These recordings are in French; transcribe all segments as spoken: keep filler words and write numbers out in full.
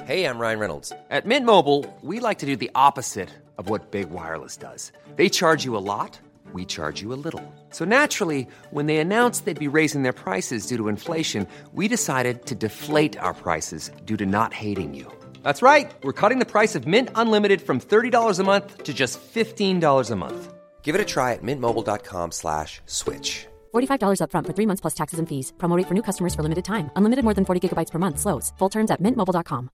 Hey, I'm Ryan Reynolds. At Mint Mobile, we like to do the opposite of what Big Wireless does. They charge you a lot, we charge you a little. So naturally, when they announced they'd be raising their prices due to inflation, we decided to deflate our prices due to not hating you. That's right. We're cutting the price of Mint Unlimited from thirty dollars a month to just fifteen dollars a month. Give it a try at mintmobile.com slash switch. forty-five dollars up front for three months plus taxes and fees. Promo rate for new customers for limited time. Unlimited more than forty gigabytes per month. Slows full terms at mint mobile dot com.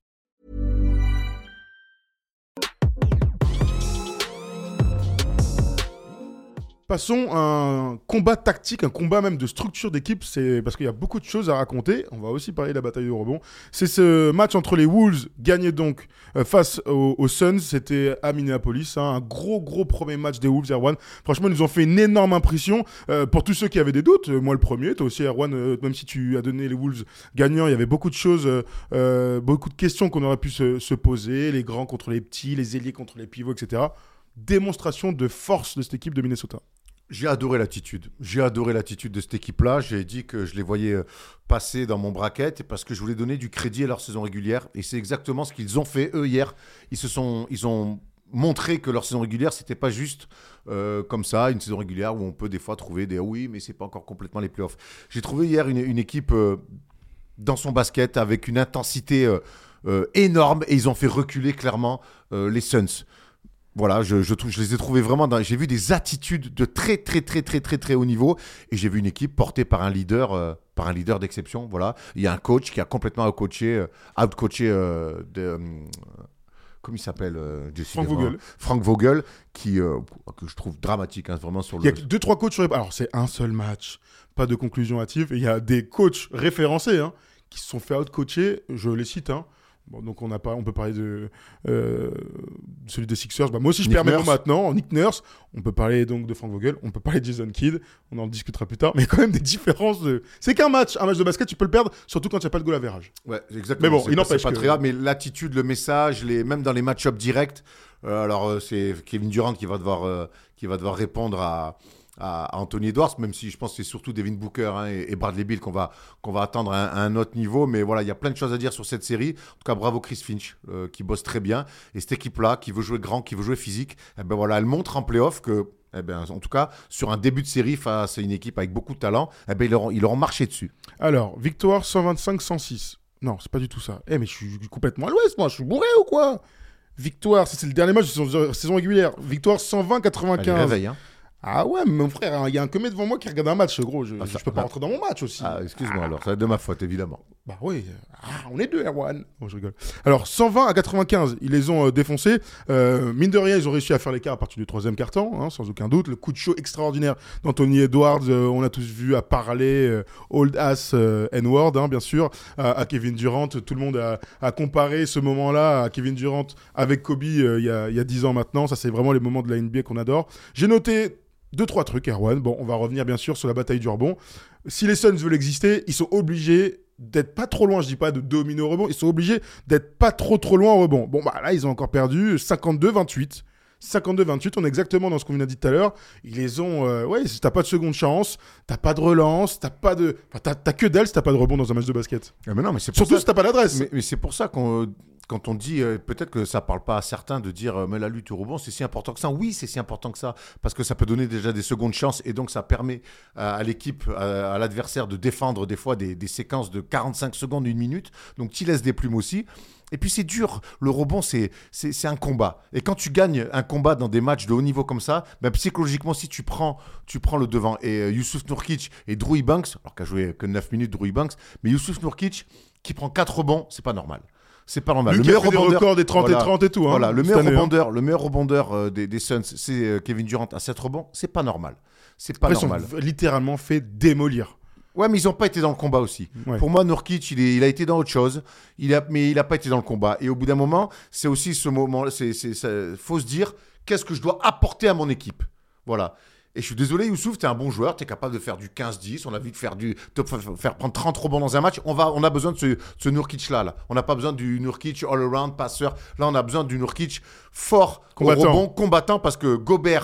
Passons à un combat tactique, un combat même de structure d'équipe, c'est parce qu'il y a beaucoup de choses à raconter. On va aussi parler de la bataille du rebond. C'est ce match entre les Wolves, gagné donc euh, face aux, aux Suns. C'était à Minneapolis, hein, un gros gros premier match des Wolves, Erwan. Franchement, ils nous ont fait une énorme impression. Euh, pour tous ceux qui avaient des doutes, euh, moi le premier, toi aussi Erwan, euh, même si tu as donné les Wolves gagnants, il y avait beaucoup de choses, euh, euh, beaucoup de questions qu'on aurait pu se, se poser, les grands contre les petits, les ailiers contre les pivots, et cetera. Démonstration de force de cette équipe de Minnesota. J'ai adoré l'attitude. J'ai adoré l'attitude de cette équipe-là. J'ai dit que je les voyais passer dans mon bracket parce que je voulais donner du crédit à leur saison régulière. Et c'est exactement ce qu'ils ont fait, eux, hier. Ils se sont, ils ont montré que leur saison régulière, c'était pas juste euh, comme ça, une saison régulière où on peut des fois trouver des « oui, mais c'est pas encore complètement les playoffs ». J'ai trouvé hier une, une équipe euh, dans son basket avec une intensité euh, euh, énorme et ils ont fait reculer clairement euh, les Suns. Voilà, je, je, je les ai trouvés vraiment... Dans, j'ai vu des attitudes de très, très, très, très, très, très haut niveau. Et j'ai vu une équipe portée par un leader, euh, par un leader d'exception. Voilà. Il y a un coach qui a complètement out-coaché, euh, out-coaché euh, de... Euh, comment il s'appelle euh, Frank Vogel. Frank Vogel, qui, euh, que je trouve dramatique, hein, vraiment sur le... Il y a deux, trois coachs sur les... Alors, c'est un seul match, pas de conclusion hâtive. Et il y a des coachs référencés hein, qui se sont fait out-coacher, je les cite, hein. Bon, donc on, a pas, on peut parler de, euh, de celui des Sixers. Bah, moi aussi, je Nick perds mes Nurse. mots maintenant. Nick Nurse. On peut parler donc de Frank Vogel. On peut parler de Jason Kidd. On en discutera plus tard. Mais quand même des différences. De... C'est qu'un match. Un match de basket, tu peux le perdre, surtout quand il n'y a pas de goal average. Ouais, exactement. Mais bon, c'est il pas, n'empêche c'est pas que... très grave. Mais l'attitude, le message, les... même dans les match-ups directs, euh, alors euh, c'est Kevin Durant qui va devoir, euh, qui va devoir répondre à... à Anthony Edwards, même si je pense que c'est surtout Devin Booker hein, et, et Bradley Beal qu'on va, qu'on va attendre à un, à un autre niveau. Mais voilà, il y a plein de choses à dire sur cette série. En tout cas, bravo Chris Finch, euh, qui bosse très bien. Et cette équipe-là, qui veut jouer grand, qui veut jouer physique, eh ben voilà, elle montre en play-off que, eh ben, en tout cas, sur un début de série face à une équipe avec beaucoup de talent, eh ben, ils leur ont, ils leur ont marché dessus. Alors, victoire cent vingt-cinq à cent six. Non, c'est pas du tout ça. Eh, mais je suis complètement à l'ouest, moi. Je suis bourré ou quoi? Victoire, c'est, c'est le dernier match de saison, saison régulière. Victoire cent vingt à quatre-vingt-quinze. Allez, réveille, hein. Ah ouais, mais mon frère, il y a un comète devant moi qui regarde un match, gros. Je, Ah, je ça- peux pas ah. rentrer dans mon match aussi. Ah, excuse-moi alors, ça va être de ma faute, évidemment. Bah oui, ah, on est deux, Erwan. Bon, je rigole. Alors, cent vingt à quatre-vingt-quinze, ils les ont euh, défoncés. Euh, mine de rien, ils ont réussi à faire l'écart à partir du troisième quart-temps, hein, sans aucun doute. Le coup de chaud extraordinaire d'Anthony Edwards, euh, on a tous vu à parler, euh, old ass euh, N-word, hein, bien sûr, à, à Kevin Durant. Tout le monde a, a comparé ce moment-là à Kevin Durant avec Kobe euh, il y a, il y a dix ans maintenant. Ça, c'est vraiment les moments de la N B A qu'on adore. J'ai noté deux, trois trucs, Erwan. Bon, on va revenir bien sûr sur la bataille du rebond. Si les Suns veulent exister, ils sont obligés d'être pas trop loin. Je dis pas de dominer au rebond. Ils sont obligés d'être pas trop trop loin au rebond. Bon, bah là, ils ont encore perdu cinquante-deux vingt-huit. cinquante-deux vingt-huit, on est exactement dans ce qu'on vient de dire tout à l'heure. Ils les ont... Euh, ouais, si t'as pas de seconde chance, t'as pas de relance, t'as pas de... Enfin, t'as, t'as que dalle si t'as pas de rebond dans un match de basket. Ah, mais non, mais c'est pour Surtout ça... si t'as pas l'adresse. Mais, mais c'est pour ça qu'on... Quand on dit, euh, peut-être que ça parle pas à certains de dire, euh, mais la lutte au rebond, c'est si important que ça. Oui, c'est si important que ça, parce que ça peut donner déjà des secondes chances, et donc ça permet à, à l'équipe, à, à l'adversaire de défendre des fois des, des séquences de quarante-cinq secondes, une minute. Donc tu laisses des plumes aussi. Et puis c'est dur, le rebond, c'est, c'est, c'est un combat. Et quand tu gagnes un combat dans des matchs de haut niveau comme ça, ben, psychologiquement, si tu prends, tu prends le devant. Et euh, Youssouf Nourkic et Drew Eubanks, alors qu'a joué que neuf minutes Drew Eubanks, mais Youssouf Nourkic qui prend quatre rebonds, c'est pas normal. C'est pas normal. Lui Le qui a meilleur fait des rebondeur, records des trente voilà, et trente et tout. Hein, voilà, le cette meilleur année, rebondeur, hein. le meilleur rebondeur euh, des, des Suns, c'est euh, Kevin Durant à sept rebonds. C'est pas normal. C'est pas Après, normal. ils sont littéralement fait démolir. Ouais, mais ils n'ont pas été dans le combat aussi. Ouais. Pour moi, Nourkic, il, est, il a été dans autre chose, il a, mais il n'a pas été dans le combat. Et au bout d'un moment, c'est aussi ce moment, c'est, c'est, c'est, faut se dire, qu'est-ce que je dois apporter à mon équipe? Voilà. Et je suis désolé, Youssouf, tu es un bon joueur, tu es capable de faire du quinze dix, on a vu de faire, du, de faire prendre trente rebonds dans un match. On, va, on a besoin de ce, ce Nourkic-là. Là. On n'a pas besoin du Nourkic all-around, passeur. Là, on a besoin du Nourkic fort, Combattant. au rebond, combattant, parce que Gobert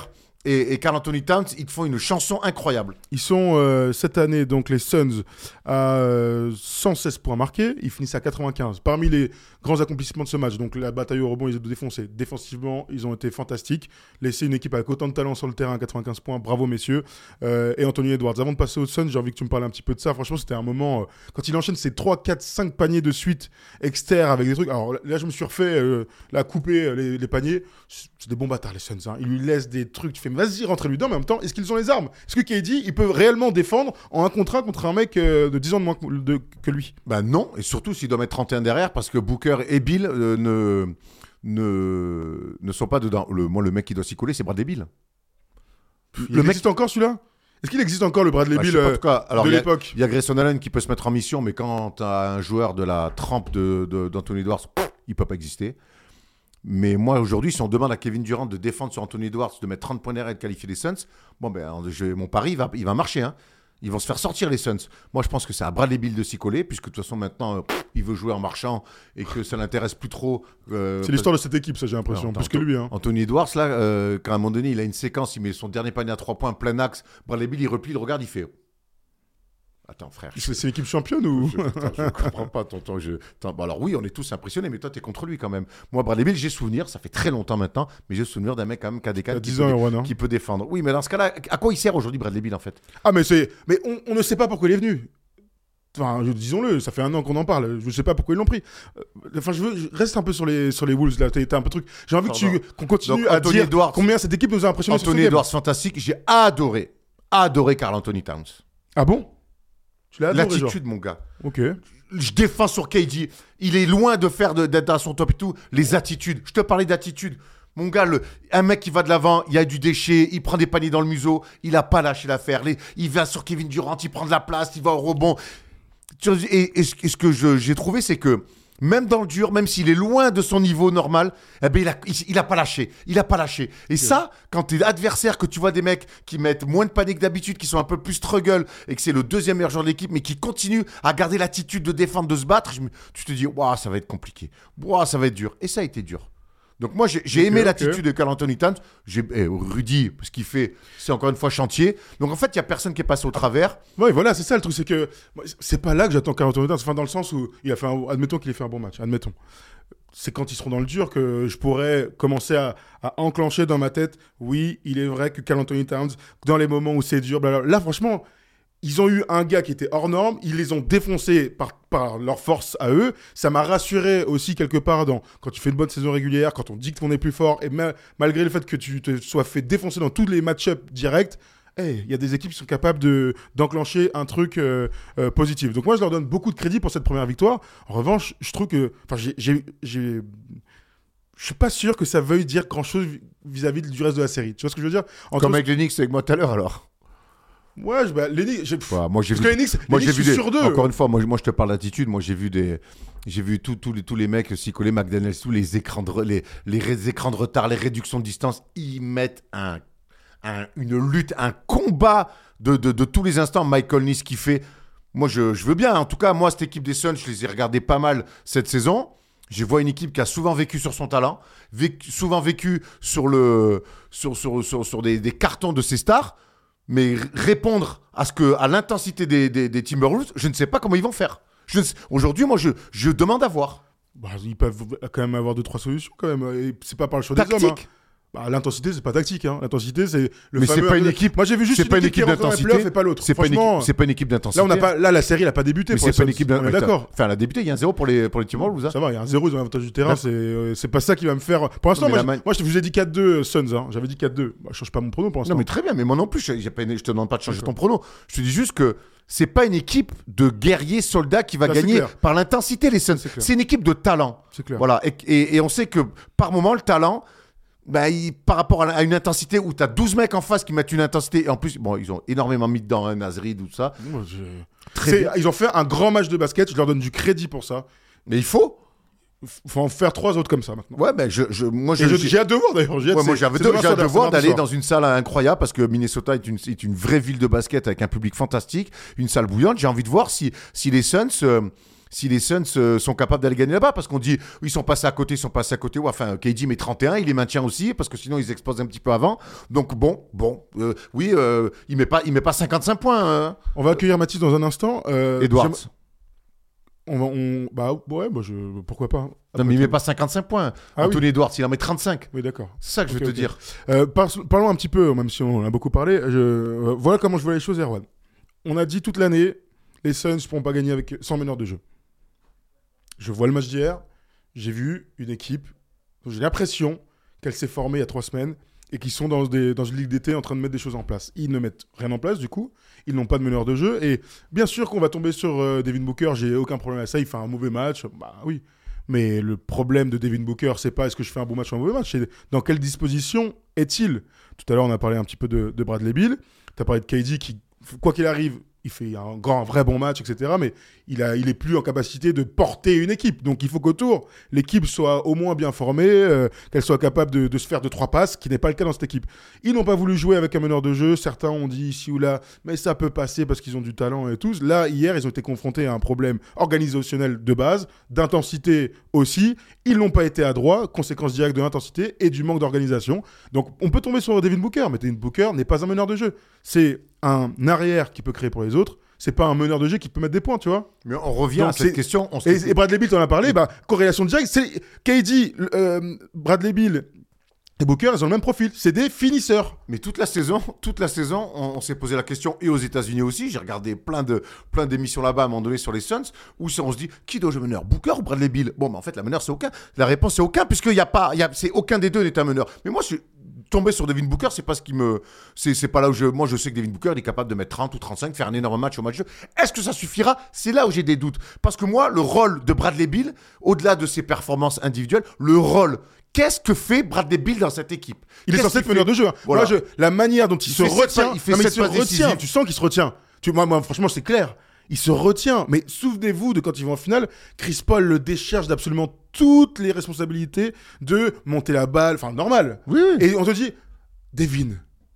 Et, et Karl Anthony Towns, ils te font une chanson incroyable. Ils sont euh, cette année, donc les Suns, à euh, cent seize points marqués. Ils finissent à quatre-vingt-quinze. Parmi les grands accomplissements de ce match, donc la bataille au rebond, ils ont défoncé. Défensivement, ils ont été fantastiques. Laisser une équipe avec autant de talent sur le terrain à quatre-vingt-quinze points. Bravo, messieurs. Euh, et Anthony Edwards. Avant de passer aux Suns, j'ai envie que tu me parles un petit peu de ça. Franchement, c'était un moment. Euh, quand il enchaîne ses trois, quatre, cinq paniers de suite externes avec des trucs. Alors là, je me suis refait euh, la couper les, les paniers. C'est des bons bâtards, les Suns. Hein. Ils lui laissent des trucs. Tu fais, vas-y, rentrez-lui dedans. Mais en même temps, est-ce qu'ils ont les armes? Est-ce que K D, il peut réellement défendre en un contre un contre un mec euh, de dix ans de moins que, de, que lui? Bah non, et surtout s'il doit mettre trente et un derrière, parce que Booker et Bill euh, ne, ne, ne sont pas dedans. Le, moi, le mec qui doit s'y coller, c'est Bradley Bill. Il le existe mec... encore celui-là? Est-ce qu'il existe encore le Bradley bah, Bill pas, euh, en tout cas, alors, de y a, l'époque? Il y a Grayson Allen qui peut se mettre en mission, mais quand tu as un joueur de la trempe de, de, d'Anthony Edwards, pff, il ne peut pas exister. Mais moi, aujourd'hui, si on demande à Kevin Durant de défendre sur Anthony Edwards, de mettre trente points derrière et de qualifier les Suns, bon, ben, je, mon pari, il va, il va marcher. Hein. Ils vont se faire sortir les Suns. Moi, je pense que c'est à Bradley Beal de s'y coller, puisque de toute façon, maintenant, euh, pff, il veut jouer en marchant et que ça l'intéresse plus trop. Euh, c'est l'histoire de cette équipe, ça, j'ai l'impression, alors, plus que lui. Hein. Anthony Edwards, là, euh, quand à un moment donné, il a une séquence, il met son dernier panier à trois points, plein axe. Bradley Beal, il replie, il regarde, il fait. Attends, frère. C'est, c'est l'équipe championne ou je, attends, je ne comprends pas, tonton. Je... Attends, bon, alors oui, on est tous impressionnés, mais toi, t'es contre lui quand même. Moi, Bradley Beal, j'ai souvenir, ça fait très longtemps maintenant, mais j'ai souvenir d'un mec quand même qui a des cadres qui, peut, qui peut défendre. Oui, mais dans ce cas-là, à quoi il sert aujourd'hui Bradley Beal en fait? Ah, mais c'est, mais on, on ne sait pas pourquoi il est venu. Enfin, disons-le, ça fait un an qu'on en parle. Je ne sais pas pourquoi ils l'ont pris. Enfin, je veux, je reste un peu sur les sur les Wolves là. T'as, t'as un peu truc. J'ai envie que tu, qu'on continue Donc, à Anthony dire Edwards, combien cette équipe nous a impressionné. Anthony Edwards, fantastique. J'ai adoré, adoré Karl Anthony Towns. Ah bon? Tu l'as adoré, l'attitude, genre. mon gars. Ok. Je défends sur K D. Il est loin de faire de, d'être à son top et tout. Les attitudes. Je te parlais d'attitude. Mon gars, le, un mec qui va de l'avant, il y a du déchet, il prend des paniers dans le museau, il n'a pas lâché l'affaire. Les, il va sur Kevin Durant, il prend de la place, il va au rebond. Et, et, ce, et ce que je, j'ai trouvé, c'est que même dans le dur, même s'il est loin de son niveau normal, eh ben il, a, il, il a pas lâché. Il a pas lâché. Et ça, quand tu es adversaire, que tu vois des mecs qui mettent moins de panier que d'habitude, qui sont un peu plus struggle, et que c'est le deuxième meilleur joueur de l'équipe, mais qui continue à garder l'attitude de défendre, de se battre, je me, tu te dis, waouh, ça va être compliqué. Waouh, ça va être dur. Et ça a été dur. Donc moi, j'ai, j'ai okay, aimé okay. l'attitude de Karl Anthony Towns. J'ai, eh, Rudy, ce qu'il fait, c'est encore une fois chantier. Donc en fait, il n'y a personne qui est passé au travers. Oui, voilà, c'est ça le truc. C'est que c'est pas là que j'attends Karl Anthony Towns. Enfin, dans le sens où il a fait un, admettons qu'il ait fait un bon match. Admettons. C'est quand ils seront dans le dur que je pourrais commencer à, à enclencher dans ma tête. Oui, il est vrai que Karl Anthony Towns, dans les moments où c'est dur, blablabla. Là, franchement, ils ont eu un gars qui était hors norme, ils les ont défoncés par, par leur force à eux. Ça m'a rassuré aussi quelque part dans, quand tu fais une bonne saison régulière, quand on dit qu'on est plus fort, et ma, malgré le fait que tu te sois fait défoncer dans tous les match-ups directs, il hey, y a des équipes qui sont capables de, d'enclencher un truc euh, euh, positif. Donc moi, je leur donne beaucoup de crédit pour cette première victoire. En revanche, je trouve que... Enfin, j'ai... j'ai, j'ai je suis pas sûr que ça veuille dire grand-chose vis-à-vis du reste de la série. Tu vois ce que je veux dire? Entre Comme avec les Knicks avec moi tout à l'heure, alors. Ouais, bah, les Knicks, j'ai... Ouais, moi j'ai Parce vu, que les Knicks, moi les j'ai Knicks vu des... sur deux. Encore une fois, moi, moi je te parle d'attitude. Moi j'ai vu des, j'ai vu tous tout les tous les mecs s'y coller, McDaniels, tous les écrans de les les, les écrans de retard, les réductions de distance, ils mettent un, un une lutte, un combat de de, de tous les instants. Michael Nice qui fait. Moi je, je veux bien. En tout cas, moi cette équipe des Suns, je les ai regardés pas mal cette saison. Je vois une équipe qui a souvent vécu sur son talent, vécu, souvent vécu sur le sur sur sur, sur des, des cartons de ses stars. Mais répondre à, ce que, à l'intensité des, des, des Timberwolves, je ne sais pas comment ils vont faire. Je sais, aujourd'hui, moi, je, je demande à voir. Bah, ils peuvent quand même avoir deux, trois solutions. Quand même. Et c'est pas par le choix Tactique. des hommes. Hein. Bah, l'intensité, c'est pas tactique. Hein. L'intensité, c'est le mais fameux... c'est pas une équipe. Moi, j'ai vu juste c'est une, pas équipe, une équipe qui rentre dans les playoffs et pas l'autre. C'est pas, une équipe, c'est pas une équipe d'intensité. Là, on a pas, là la série, elle n'a pas débuté. Mais pour c'est pas une équipe d'intensité. On est d'accord. Enfin, elle a débuté. Il y a un zéro pour les, pour les Timberwolves. Ça va, il y a un zéro, ils ont l'avantage du terrain. C'est, euh, c'est pas ça qui va me faire. Pour l'instant, moi, man... moi, je vous ai dit quatre deux Suns. Hein. J'avais dit quatre deux. Bah, je change pas mon prono pour l'instant. Non, mais très bien. Mais moi non plus, je, j'ai pas, je te demande pas de changer ton prono. Je te dis juste que c'est pas une équipe de guerriers soldats qui va là, gagner par l'intensité, les Suns. C'est, c'est une équipe de talent. C'est clair. Voilà. Et, et, et on sait que par moment, le talent. Bah, il, par rapport à, à une intensité où tu as douze mecs en face qui mettent une intensité, et en plus, bon, ils ont énormément mis dedans, hein, Nasrid, tout ça. Moi, je... Très bien. Ils ont fait un grand match de basket, je leur donne du crédit pour ça. Mais il faut. Il faut en faire trois autres comme ça maintenant. Ouais, ben, je, je, moi, je, je, j'ai hâte de voir d'ailleurs. J'ai hâte, ouais, moi, j'avais de, j'ai hâte de voir d'aller dans une salle incroyable parce que Minnesota est une, est une vraie ville de basket avec un public fantastique, une salle bouillante. J'ai envie de voir si, si les Suns. Euh, si les Suns euh, sont capables d'aller gagner là-bas, parce qu'on dit ils sont passés à côté, ils sont passés à côté. Ouais, enfin, K D met trente et un, il les maintient aussi, parce que sinon ils explosent un petit peu avant. Donc bon, bon, euh, oui, euh, il met pas, il met pas cinquante-cinq points. Hein. On va accueillir Mathis dans un instant. Euh, Edwards. On va, on, bah ouais, bah je, pourquoi pas. Non, mais il met pas cinquante-cinq points. Ah, Anthony oui. Edwards, il en met trente-cinq. Oui, d'accord. C'est ça que je okay, veux te okay. dire. Euh, par, parlons un petit peu, même si on en a beaucoup parlé. Je, euh, voilà comment je vois les choses, Erwan. On a dit toute l'année, les Suns ne pourront pas gagner avec, sans meneur de jeu. Je vois le match d'hier, j'ai vu une équipe, j'ai l'impression qu'elle s'est formée il y a trois semaines et qu'ils sont dans, des, dans une ligue d'été en train de mettre des choses en place. Ils ne mettent rien en place, du coup. Ils n'ont pas de meneur de jeu. Et bien sûr qu'on va tomber sur euh, Devin Booker, j'ai aucun problème avec ça. Il fait un mauvais match. Bah oui. Mais le problème de Devin Booker, c'est pas est-ce que je fais un bon match ou un mauvais match, c'est dans quelle disposition est-il. Tout à l'heure, on a parlé un petit peu de, de Bradley Beal. Tu as parlé de K D qui, quoi qu'il arrive, il fait un grand, un vrai bon match, et cetera. Mais il, a, il est plus en capacité de porter une équipe. Donc il faut qu'autour, l'équipe soit au moins bien formée, euh, qu'elle soit capable de, de se faire deux, trois passes, ce qui n'est pas le cas dans cette équipe. Ils n'ont pas voulu jouer avec un meneur de jeu. Certains ont dit ici ou là, mais ça peut passer parce qu'ils ont du talent et tout. Là, hier, ils ont été confrontés à un problème organisationnel de base, d'intensité aussi. Ils n'ont pas été adroits, conséquence directe de l'intensité et du manque d'organisation. Donc on peut tomber sur Devin Booker, mais Devin Booker n'est pas un meneur de jeu. C'est un arrière qui peut créer pour les autres. C'est pas un meneur de jeu qui peut mettre des points, tu vois. Mais on revient Donc à cette c'est... question. On et, et Bradley Beal, t'en as parlé, bah, corrélation directe. C'est K D, euh, Bradley Beal et Booker, ils ont le même profil. C'est des finisseurs. Mais toute la saison, toute la saison, on, on s'est posé la question, et aux États-Unis aussi. J'ai regardé plein de plein d'émissions là-bas à un moment donné sur les Suns, où on se dit qui doit jouer meneur, Booker ou Bradley Beal. Bon, mais en fait, la meneur c'est aucun. La réponse c'est aucun, puisqu'il y a pas, il y a, c'est aucun des deux n'est un meneur. Mais moi, je suis tombé sur Devin Booker, c'est pas ce qui me, c'est, c'est pas là où je, moi je sais que Devin Booker il est capable de mettre trente ou trente-cinq, faire un énorme match au match de jeu. Est-ce que ça suffira? C'est là où j'ai des doutes, parce que moi, le rôle de Bradley Beal, au-delà de ses performances individuelles, le rôle Qu'est-ce que fait Bradley Beal dans cette équipe? Il Qu'est-ce est censé être meneur de jeu. Hein. Voilà. Moi, je, la manière dont il, Il se fait sept retient, pas- il fait non, mais il sept se passes retient. décisives. Tu sens qu'il se retient. Tu, moi, moi, franchement, c'est clair. Il se retient. Mais souvenez-vous de quand ils vont en finale, Chris Paul le décharge d'absolument toutes les responsabilités de monter la balle. Enfin, normal. Oui, oui. Et on te dit, Devin,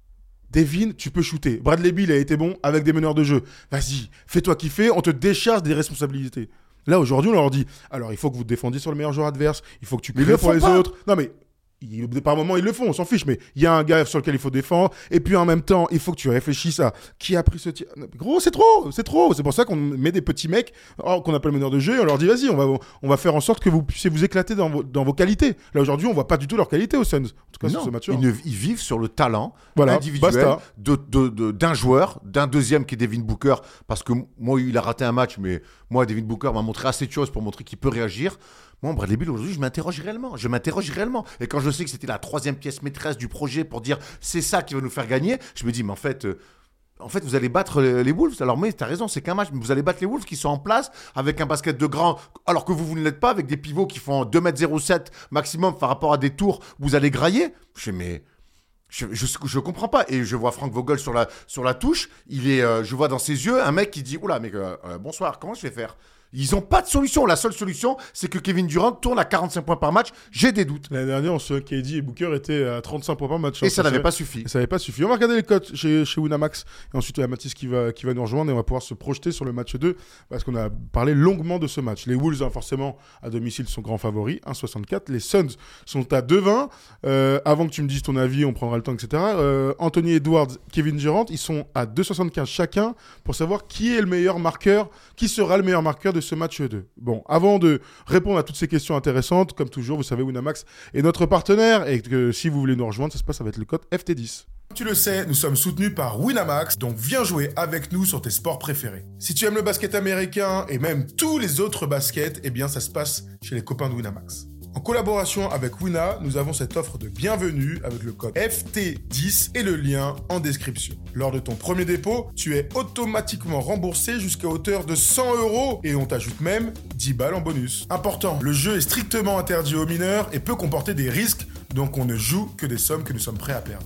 Devin, tu peux shooter. Bradley Beal a été bon avec des meneurs de jeu. Vas-y, fais-toi kiffer, on te décharge des responsabilités. Là, aujourd'hui, on leur dit, alors il faut que vous te défendiez sur le meilleur joueur adverse, il faut que tu Mais ils crées le pour font les pas. autres. Non, mais ils- par moments, ils le font, on s'en fiche, mais il y a un gars sur lequel il faut défendre, et puis en même temps, il faut que tu réfléchisses à qui a pris ce tir. Gros, c'est trop, c'est trop. C'est pour ça qu'on met des petits mecs oh, qu'on appelle meneurs de jeu, et on leur dit, vas-y, on va, on va faire en sorte que vous puissiez vous éclater dans vos, dans vos qualités. Là, aujourd'hui, on voit pas du tout leurs qualités aux Suns, en tout cas sur Non, ce match. ils, ne- ils vivent sur le talent Voilà, individuel basta. de, de- de- d'un joueur, d'un deuxième qui est Devin Booker, parce que moi, il a raté un match, mais moi, Devin Booker m'a montré assez de choses pour montrer qu'il peut réagir. Moi, Bradley Beal, aujourd'hui, je m'interroge réellement. Je m'interroge réellement. Et quand je sais que c'était la troisième pièce maîtresse du projet pour dire c'est ça qui va nous faire gagner, je me dis, mais en fait... euh, En fait, vous allez battre les, les Wolves. Alors, mais t'as raison, c'est qu'un match. Mais vous allez battre les Wolves qui sont en place avec un basket de grand, alors que vous, vous ne l'êtes pas, avec des pivots qui font deux mètres zéro sept maximum par rapport à des tours où vous allez grailler. Je fais, mais je, je, je comprends pas. Et je vois Frank Vogel sur la, sur la touche. Il est, euh, je vois dans ses yeux un mec qui dit, oula, mais euh, euh, bonsoir, comment je vais faire? Ils n'ont pas de solution. La seule solution, c'est que Kevin Durant tourne à quarante-cinq points par match. J'ai des doutes. L'année dernière, on se souvient que K D et Booker étaient à trente-cinq points par match. Et hein, ça n'avait c'est- pas suffi. Et ça n'avait pas suffi. On va regarder les cotes chez, chez Winamax. Et ensuite, il y a Mathis qui va, qui va nous rejoindre et on va pouvoir se projeter sur le match deux parce qu'on a parlé longuement de ce match. Les Wolves, hein, forcément, à domicile, sont grands favoris, un virgule soixante-quatre. Les Suns sont à deux virgule vingt. Euh, avant que tu me dises ton avis, on prendra le temps, et cetera. Euh, Anthony Edwards, Kevin Durant, ils sont à deux virgule soixante-quinze chacun pour savoir qui est le meilleur marqueur, qui sera le meilleur marqueur de ce match deux. Bon, avant de répondre à toutes ces questions intéressantes, comme toujours, vous savez, Winamax est notre partenaire et que si vous voulez nous rejoindre, ça se passe avec le code F T dix. Tu le sais, nous sommes soutenus par Winamax, donc viens jouer avec nous sur tes sports préférés. Si tu aimes le basket américain et même tous les autres baskets, eh bien ça se passe chez les copains de Winamax. En collaboration avec Wina, nous avons cette offre de bienvenue avec le code F T dix et le lien en description. Lors de ton premier dépôt, tu es automatiquement remboursé jusqu'à hauteur de cent euros et on t'ajoute même dix balles en bonus. Important, le jeu est strictement interdit aux mineurs et peut comporter des risques, donc on ne joue que des sommes que nous sommes prêts à perdre.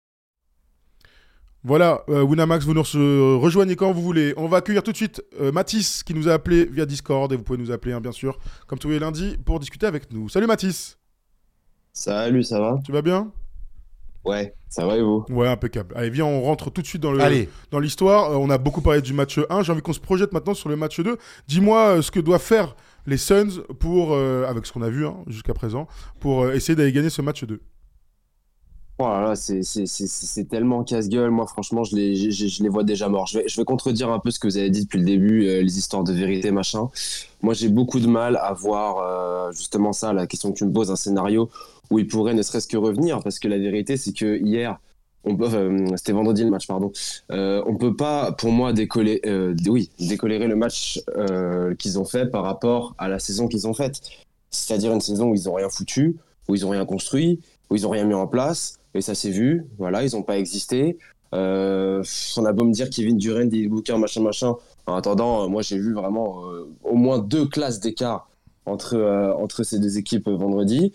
Voilà, euh, Winamax, vous nous re- rejoignez quand vous voulez. On va accueillir tout de suite euh, Mathis qui nous a appelé via Discord et vous pouvez nous appeler hein, bien sûr, comme tous les lundis, pour discuter avec nous. Salut Mathis, Salut, ça va? tu vas bien? Ouais, ça va et vous? Ouais, impeccable. Allez, viens, on rentre tout de suite dans, le, Allez. dans l'histoire. Euh, on a beaucoup parlé du match un. J'ai envie qu'on se projette maintenant sur le match deux. Dis-moi euh, ce que doivent faire les Suns pour, euh, avec ce qu'on a vu hein, jusqu'à présent, pour euh, essayer d'aller gagner ce match deux. Oh là là, c'est c'est- c'est- c'est- c'est tellement casse-gueule. Moi, franchement, je les, je, je- je les vois déjà morts. Je vais, je vais contredire un peu ce que vous avez dit depuis le début, euh, les histoires de vérité, machin. Moi, j'ai beaucoup de mal à voir euh, justement ça, la question que tu me poses, un scénario où ils pourraient ne serait-ce que revenir. Parce que la vérité, c'est que hier, on peut, euh, c'était vendredi le match, pardon. Euh, on peut pas, pour moi, décoller, euh, d- oui, décolérer le match euh, qu'ils ont fait par rapport à la saison qu'ils ont faite. C'est-à-dire une saison où ils ont rien foutu, où ils ont rien construit, où ils ont rien mis en place. Et ça s'est vu, voilà, ils n'ont pas existé. Euh, on a beau me dire Kevin Durant, Devin Booker, machin, machin. En attendant, euh, moi j'ai vu vraiment euh, au moins deux classes d'écart entre, euh, entre ces deux équipes euh, vendredi.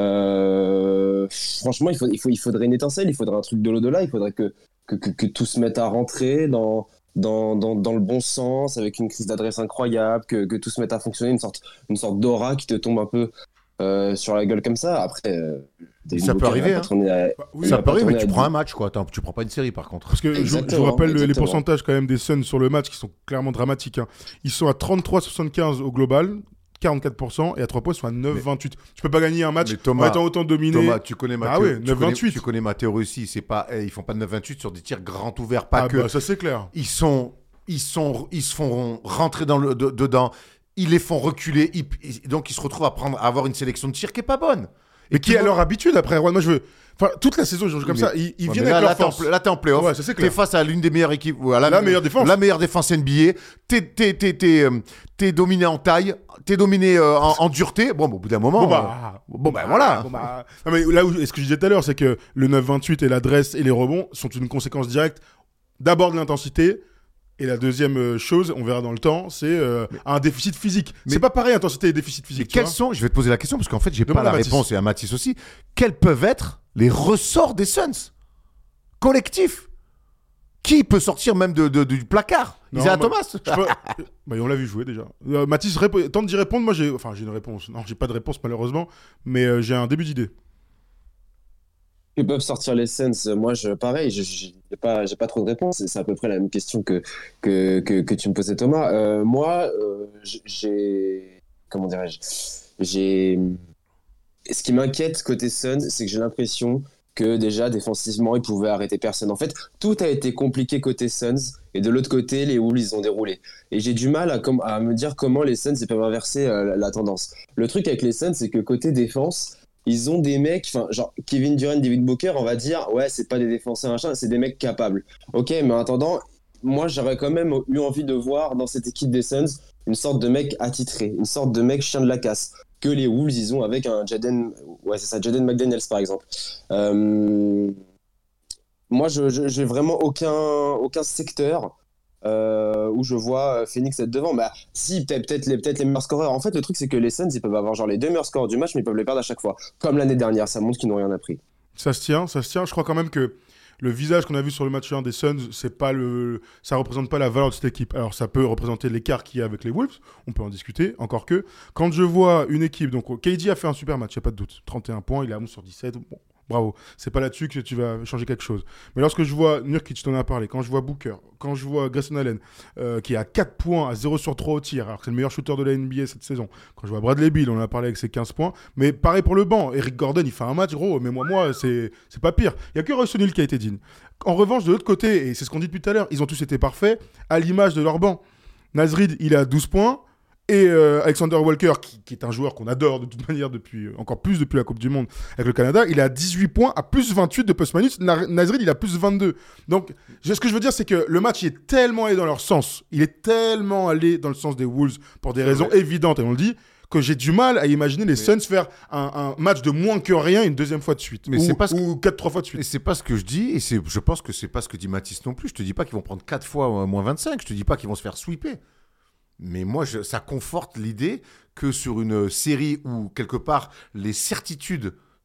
Euh, franchement, il, faut, il, faut, il faudrait une étincelle, il faudrait un truc de l'au-delà, il faudrait que, que, que, que tout se mette à rentrer dans, dans, dans, dans le bon sens, avec une crise d'adresse incroyable, que, que tout se mette à fonctionner, une sorte, une sorte d'aura qui te tombe un peu euh, sur la gueule comme ça. Après, euh, Devin Ça peut Booker, il arriver, va pas hein. tourner à- Bah, oui, il Ça va peut pas arriver, mais tourner tu à prends dix. un match, quoi. Attends, tu prends pas une série, par contre. Parce que je, je vous Exactement, rappelle le- les exactement. pourcentages quand même des Suns sur le match qui sont clairement dramatiques. hein. Ils sont à trente-trois virgule soixante-quinze au global, quarante-quatre pour cent, et à trois points, ils sont à neuf virgule vingt-huit. Tu peux pas gagner un match Mais Thomas- en étant autant dominé. Thomas, tu connais ma Ah théo- ouais, tu neuf connais- vingt-huit. Tu connais ma théorie aussi. C'est pas, eh, ils font pas de neuf vingt-huit sur des tirs grands ouverts, pas Ah que. bah, ça c'est clair. Ils sont, ils sont, ils se font rentrer dans le de- dedans. Ils les font reculer. Ils- ils- donc ils se retrouvent à prendre, à avoir une sélection de tirs qui est pas bonne. Mais Et qui tout est à le leur monde- habitude après, Erwan. Moi je veux. Enfin, toute la saison, je joue comme Mais- ça. Ils, ils Ouais, viennent mais là, avec là, leur t'es en force. pla- là, t'es en playoff. Ouais, ça, c'est T'es clair. face à l'une des meilleures équipes. Voilà, La meilleure défense. La meilleure défense N B A. T'es, t'es, t'es, t'es, euh, t'es dominé en taille. T'es dominé euh, en, en dureté. Bon, bah, au bout d'un moment. Bon bah, euh, bon, bah, voilà. bon, bah. Non, mais là où, ce que je disais tout à l'heure, c'est que le neuf vingt-huit et l'adresse et les rebonds sont une conséquence directe d'abord de l'intensité. Et la deuxième euh, chose, on verra dans le temps, c'est euh, un déficit physique. mais- C'est pas pareil, intensité et déficit Mais physique. tu quels vois. sont, je vais te poser la question parce qu'en fait, j'ai Demande pas la à Mathis. réponse et à Mathis aussi. Quels peuvent être les ressorts des Suns collectifs? Qui peut sortir même de, de- du placard? Non, Isaiah moi- Thomas. Je peux- bah, on l'a vu jouer déjà. Euh, Mathis répo- tente d'y répondre. Moi, j'ai, enfin, j'ai une réponse. Non, j'ai pas de réponse malheureusement, mais euh, j'ai un début d'idée. Que peuvent sortir les Suns? Moi, je, pareil, je j'ai pas, j'ai pas trop de réponses. C'est à peu près la même question que, que, que, que tu me posais, Thomas. Euh, moi, euh, j- j'ai. Comment dirais-je? J'ai. Ce qui m'inquiète côté Suns, c'est que j'ai l'impression que déjà, défensivement, ils pouvaient arrêter personne. En fait, tout a été compliqué côté Suns, et de l'autre côté, les Wolves, ils ont déroulé. Et j'ai du mal à, com- à me dire comment les Suns ils peuvent inverser euh, la, la tendance. Le truc avec les Suns, c'est que côté défense, ils ont des mecs, enfin, genre Kevin Durant, Devin Booker, on va dire, ouais, c'est pas des défenseurs, machin, c'est des mecs capables. Ok, mais en attendant, moi, j'aurais quand même eu envie de voir dans cette équipe des Suns une sorte de mec attitré, une sorte de mec chien de la casse, que les Wolves, ils ont avec un Jaden, ouais, c'est ça, Jaden McDaniels, par exemple. Euh, Moi, je, je- j'ai vraiment aucun, aucun secteur euh, où je vois Phoenix être devant. Bah, si, peut-être peut-être les, peut-être les meilleurs scoreurs. En fait, le truc, c'est que les Suns, ils peuvent avoir genre les deux meilleurs scores du match, mais ils peuvent les perdre à chaque fois. Comme l'année dernière, ça montre qu'ils n'ont rien appris. Ça se tient, ça se tient. Je crois quand même que le visage qu'on a vu sur le match un des Suns, c'est pas le, ça représente pas la valeur de cette équipe. Alors ça peut représenter l'écart qu'il y a avec les Wolves, on peut en discuter. Encore que quand je vois une équipe, donc K D a fait un super match, y a pas de doute. trente et un points, il est à onze sur dix-sept. Bon, bravo. C'est pas là-dessus que tu vas changer quelque chose. Mais lorsque je vois Nurkic, tu t'en as parlé, quand je vois Booker, quand je vois Grayson Allen, euh, qui est à quatre points, à zéro sur trois au tir, alors que c'est le meilleur shooter de la N B A cette saison. Quand je vois Bradley Beal, on en a parlé avec ses quinze points. Mais pareil pour le banc. Eric Gordon, il fait un match, gros. Mais moi, moi, c'est, c'est pas pire. Il y a que Royce O'Neal qui a été digne. En revanche, de l'autre côté, et c'est ce qu'on dit depuis tout à l'heure, ils ont tous été parfaits à l'image de leur banc. Naz Reid, il est à douze points. Et euh, Alexander Walker, qui, qui est un joueur qu'on adore de toute manière, depuis, euh, encore plus depuis la Coupe du Monde avec le Canada, il est à dix-huit points, à plus vingt-huit de post-minutes. Na- Naz Reid, il a plus vingt-deux. Donc, je- ce que je veux dire, c'est que le match il est tellement allé dans leur sens, il est tellement allé dans le sens des Wolves pour des raisons vrai. évidentes, et on le dit, que j'ai du mal à imaginer les Suns faire un, un match de moins que rien une deuxième fois de suite. Mais ou, c'est pas ce que- ou quatre, trois fois de Et suite. c'est pas ce que je dis, et c'est, je pense que c'est pas ce que dit Mathis non plus. Je te dis pas qu'ils vont prendre quatre fois euh, moins vingt-cinq, je te dis pas qu'ils vont se faire sweeper. Mais moi, je- ça conforte l'idée que sur une série où, quelque part, les certitudes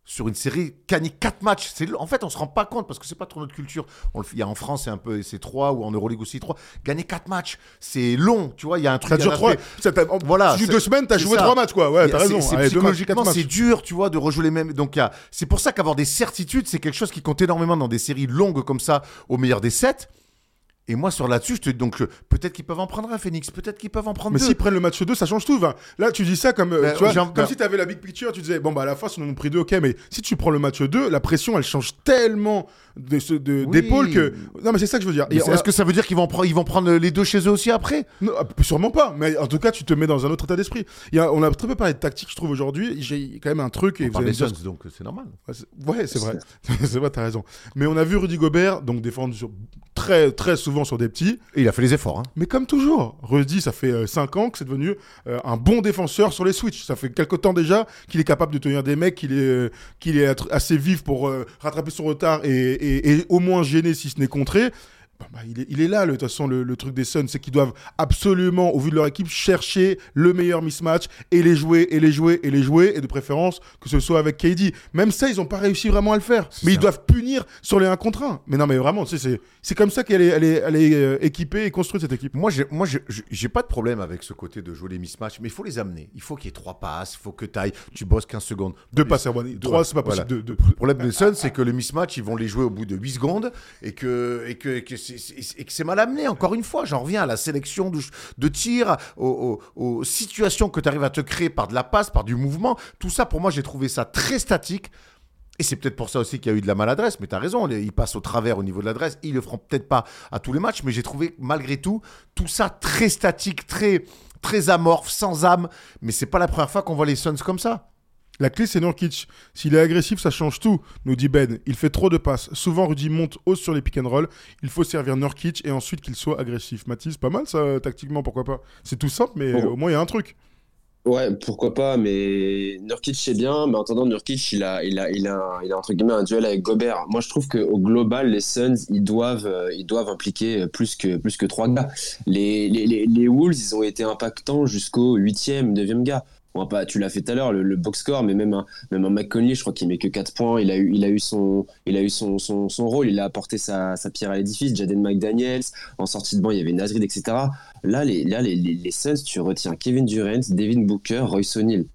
sur une série, gagner quatre matchs. C'est, en fait, on se rend pas compte parce que c'est pas trop notre culture. On le, il y a en France, c'est un peu, c'est trois ou en Euroleague aussi trois. Gagner quatre matchs, c'est long, tu vois. Il y a un truc. Ça dure trois. Voilà. Tu joues deux semaines, t'as joué trois matchs, quoi. Ouais, t'as raison. C'est, Allez, psychologiquement, c'est dur, tu vois, de rejouer les mêmes. Donc, il y a, c'est pour ça qu'avoir des certitudes, c'est quelque chose qui compte énormément dans des séries longues comme ça, au meilleur des sept. Et moi, sur là-dessus, je te dis donc, euh, peut-être qu'ils peuvent en prendre un, Phoenix, peut-être qu'ils peuvent en prendre mais deux. Mais s'ils prennent le match deux, ça change tout. Enfin, là, tu dis ça comme, euh, bah, tu vois, comme bah... si tu avais la big picture, tu disais, bon, bah, à la fin, si on en a pris deux, ok, mais si tu prends le match deux, la pression, elle change tellement de, de, oui. d'épaule que. Non, mais c'est ça que je veux dire. Et est-ce a... que ça veut dire qu'ils vont, pre- ils vont prendre les deux chez eux aussi après ? Non, sûrement pas. Mais en tout cas, tu te mets dans un autre état d'esprit. Il y a, on a très peu parlé de tactique, je trouve, aujourd'hui. J'ai quand même un truc. On et parle des Suns, dire... donc c'est normal. Ouais, c'est, ouais, c'est vrai. c'est vrai, t'as raison. Mais on a vu Rudy Gobert, donc défendre sur... très, très souvent sur des petits. Et il a fait les efforts. Hein. Mais comme toujours, Rudy, ça fait cinq ans que c'est devenu euh, un bon défenseur sur les switches. Ça fait quelque temps déjà qu'il est capable de tenir des mecs, qu'il est, euh, qu'il est assez vif pour euh, rattraper son retard et, et, et au moins gêner si ce n'est contré. Bah, bah, il, est, il est là, de toute façon, le, le truc des Suns, c'est qu'ils doivent absolument, au vu de leur équipe, chercher le meilleur mismatch et les jouer, et les jouer, et les jouer, et de préférence que ce soit avec K D. Même ça, ils n'ont pas réussi vraiment à le faire. C'est mais ça. Ils doivent punir sur les un contre un. Mais non, mais vraiment, tu sais, c'est, c'est comme ça qu'elle est, elle est, elle est euh, équipée et construite, cette équipe. Moi, j'ai, moi j'ai, j'ai pas de problème avec ce côté de jouer les mismatchs, mais il faut les amener. Il faut qu'il y ait trois passes, il faut que tu ailles, tu bosses quinze secondes. Deux passes, ouais, trois, c'est pas possible. Voilà. Deux, deux. Le problème des Suns, c'est que le mismatch, ils vont les jouer au bout de huit secondes et que, et que, et que c'est, c'est, et que c'est mal amené, encore une fois. J'en reviens à la sélection de, de tir, aux, aux, aux situations que tu arrives à te créer par de la passe, par du mouvement. Tout ça, pour moi, j'ai trouvé ça très statique. Et c'est peut-être pour ça aussi qu'il y a eu de la maladresse. Mais tu as raison, ils passent au travers au niveau de l'adresse. Ils le feront peut-être pas à tous les matchs. Mais j'ai trouvé, malgré tout, tout ça très statique, très, très amorphe, sans âme. Mais c'est pas la première fois qu'on voit les Suns comme ça. La clé, c'est Nurkic. S'il est agressif, ça change tout, nous dit Ben. Il fait trop de passes. Souvent, Rudy monte haut sur les pick and roll. Il faut servir Nurkic et ensuite qu'il soit agressif. Mathis, pas mal ça, tactiquement, pourquoi pas ? C'est tout simple, mais oh. Au moins, il y a un truc. Ouais, pourquoi pas, mais Nurkic, c'est bien. Mais en attendant, Nurkic, il a, il a, il a, un, il a entre guillemets un duel avec Gobert. Moi, je trouve qu'au global, les Suns, ils doivent, euh, ils doivent impliquer plus que, plus que trois gars. Les, les, les, les Wolves, ils ont été impactants jusqu'au huitième, neuvième gars. Bon, pas, tu l'as fait tout à l'heure, le, le box score, mais même un, même un McConley, je crois qu'il met que quatre points. Il a eu, il a eu son, il a eu son, son, son rôle. Il a apporté sa, sa pierre à l'édifice. Jaden McDaniels, en sortie de banc, il y avait Nasrid, et cetera. Là, les, là, les, les, les Suns, tu retiens Kevin Durant, Devin Booker, Royce O'Neal.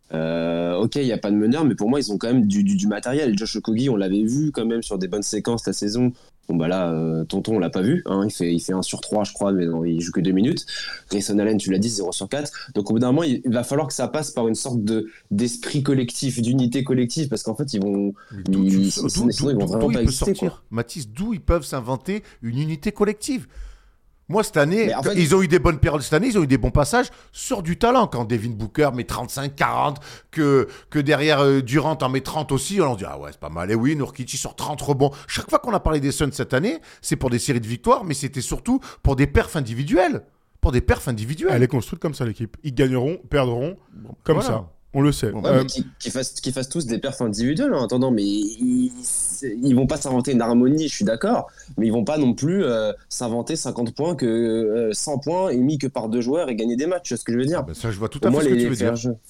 Euh, ok, il n'y a pas de meneur, mais pour moi, ils ont quand même du, du, du matériel. Josh Okogie, on l'avait vu quand même sur des bonnes séquences la saison. Bon, bah là, euh, Tonton, on l'a pas vu. Hein, il, fait, il fait un sur trois, je crois, mais non, il joue que deux minutes. Grayson Allen, tu l'as dit, zéro sur quatre. Donc, au bout d'un moment, il, il va falloir que ça passe par une sorte de, d'esprit collectif, d'unité collective, parce qu'en fait, ils vont. D'où, ils, tu, ils, d'où, sinon, d'où, ils vont d'où, vraiment d'où pas il peut exister, sortir, quoi. Mathis, d'où ils peuvent s'inventer une unité collective. Moi, cette année, en fait, ils ont eu des bonnes périodes cette année, ils ont eu des bons passages sur du talent. Quand Devin Booker met trente-cinq quarante, que, que derrière euh, Durant en met trente aussi, on dit « Ah ouais, c'est pas mal. » Et oui, Nurkic sort trente rebonds. Chaque fois qu'on a parlé des Suns cette année, c'est pour des séries de victoires, mais c'était surtout pour des perfs individuels. Pour des perfs individuels. Elle est construite comme ça, l'équipe. Ils gagneront, perdront, comme voilà. Ça. On le sait. Ouais, euh... qu'ils, qu'ils, fassent, qu'ils fassent tous des perfs individuels en attendant, mais ils, ils vont pas s'inventer une harmonie, je suis d'accord, mais ils vont pas non plus euh, s'inventer cinquante points que euh, cent points émis que par deux joueurs et gagner des matchs, tu vois ce que je veux dire. Ah ben ça, je vois tout à fait ce que tu veux dire. Jeu.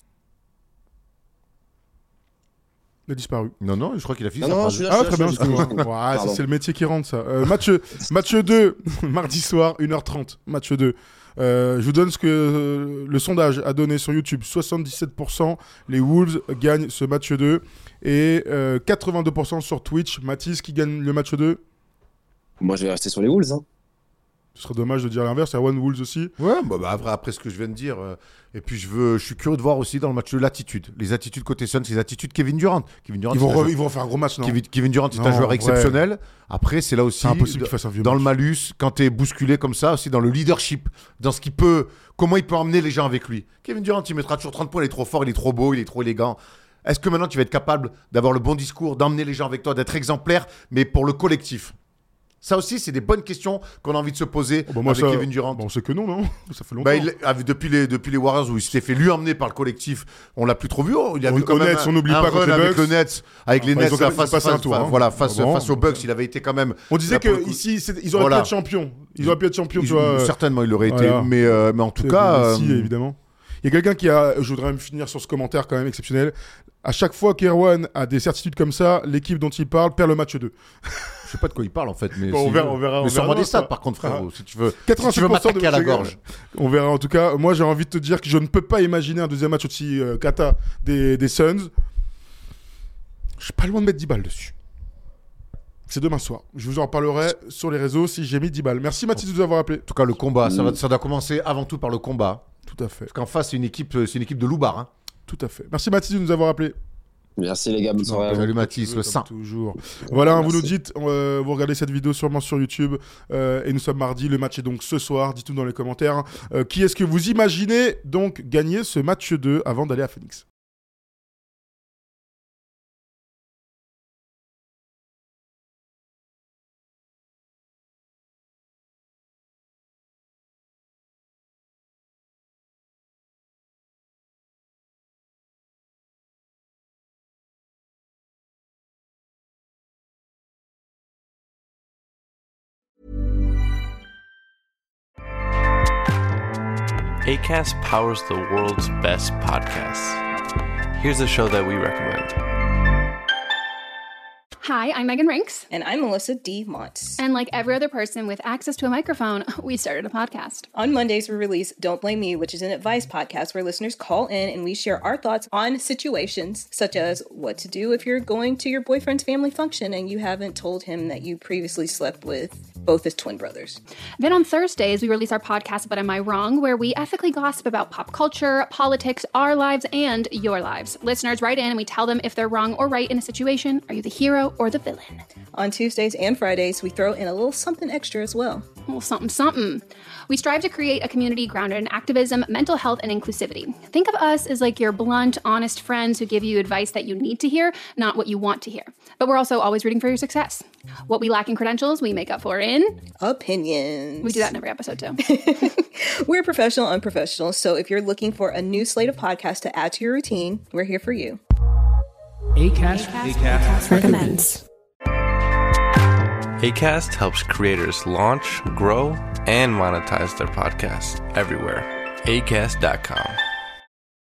Il a disparu. Non, non, je crois qu'il a fini. Non, non, je suis là, ah, je suis très là, bien. Je ouais, ça, c'est le métier qui rentre, ça. Euh, match, match deux, mardi soir, une heure trente. Match deux. Euh, je vous donne ce que euh, le sondage a donné sur YouTube. soixante-dix-sept pour cent les Wolves gagnent ce match deux et euh, quatre-vingt-deux pour cent sur Twitch. Mathis, qui gagne le match deux ? Moi, je vais rester sur les Wolves. Hein. Ce serait dommage de dire l'inverse. Il y a One Wolves aussi. Ouais, bah, bah après, après ce que je viens de dire. Euh, et puis, je, veux, je suis curieux de voir aussi dans le match de l'attitude. Les attitudes côté Suns, les attitudes Kevin Durant. Kevin Durant ils, vont re- ils vont faire un gros match, non ? Kevin, Kevin Durant, c'est non, un joueur ouais. exceptionnel. Après, c'est là aussi. C'est impossible qu'il fasse un vieux dans match. le malus, quand tu es bousculé comme ça, aussi dans le leadership, dans ce qu'il peut. Comment il peut emmener les gens avec lui. Kevin Durant, il mettra toujours trente points. Il est trop fort, il est trop beau, il est trop élégant. Est-ce que maintenant, tu vas être capable d'avoir le bon discours, d'emmener les gens avec toi, d'être exemplaire, mais pour le collectif ? Ça aussi, c'est des bonnes questions qu'on a envie de se poser oh bah moi avec ça, Kevin Durant. Bah on sait que non, non. Ça fait longtemps. Bah il, depuis, les, depuis les Warriors où il s'était fait lui emmener par le collectif, on l'a plus trop vu. Il a on, vu quand même Nets, un, on n'oublie un pas run avec le Nets, avec ah, les Nets face, face, face, un tour, face, hein. voilà, face, bon, face aux Bucks. Il avait été quand même. On disait que ici, ils auraient voilà. pu être champions. Ils auraient pu être champions, ils, tu vois. Certainement, il aurait voilà. été. Mais, euh, mais en tout cas. Si, euh... évidemment. Il y a quelqu'un qui a. Je voudrais me finir sur ce commentaire quand même exceptionnel. À chaque fois qu'Erwan a des certitudes comme ça, l'équipe dont il parle perd le match deux. Je sais pas de quoi il parle en fait, mais Bon, on si verra, veut. on verra, on Mais verra. sur-moi des Non, stats ça- par contre, frérot, Ah. si tu veux. quatre-vingt-six Si tu veux pour cent de m'attaquer à la je rigole. gorge. On verra en tout cas. Moi, j'ai envie de te dire que je ne peux pas imaginer un deuxième match aussi euh, cata des, des Suns. Je suis pas loin de mettre dix balles dessus. C'est demain soir. Je vous en parlerai sur les réseaux si j'ai mis dix balles. Merci Mathis de nous avoir appelé. En tout cas, le combat, ça, va, ça doit commencer avant tout par le combat. Tout à fait. Parce qu'en face, c'est une équipe, c'est une équipe de loupards. Hein. Tout à fait. Merci Mathis de nous avoir appelé. Merci les gars, bonne soirée à vous. Salut Mathis, le saint. Toujours. Voilà, vous Merci. nous dites, euh, vous regardez cette vidéo sûrement sur YouTube euh, et nous sommes mardi. Le match est donc ce soir. Dites-nous dans les commentaires euh, qui est-ce que vous imaginez donc gagner ce match deux avant d'aller à Phoenix. Acast powers the world's best podcasts. Here's a show that we recommend. Hi, I'm Megan Rinks. And I'm Melissa D. Montz. And like every other person with access to a microphone, we started a podcast. On Mondays, we release Don't Blame Me, which is an advice podcast where listeners call in and we share our thoughts on situations such as what to do if you're going to your boyfriend's family function and you haven't told him that you previously slept with both his twin brothers. Then on Thursdays, we release our podcast, But Am I Wrong?, where we ethically gossip about pop culture, politics, our lives, and your lives. Listeners write in and we tell them if they're wrong or right in a situation. Are you the hero or the villain? On Tuesdays and Fridays, we throw in a little something extra as well. Well, something, something. We strive to create a community grounded in activism, mental health, and inclusivity. Think of us as like your blunt, honest friends who give you advice that you need to hear, not what you want to hear. But we're also always rooting for your success. What we lack in credentials, we make up for in... Opinions. We do that in every episode, too. We're professional, unprofessional, so if you're looking for a new slate of podcasts to add to your routine, we're here for you. Acast, Acast recommends. Acast helps creators launch, grow, and monetize their podcasts everywhere. acast dot com.